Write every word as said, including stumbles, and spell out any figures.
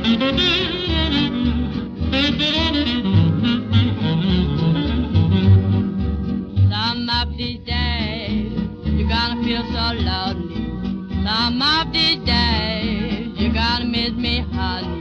Some of these days you're gonna feel so lonely. Some of these days you're gonna miss me, honey.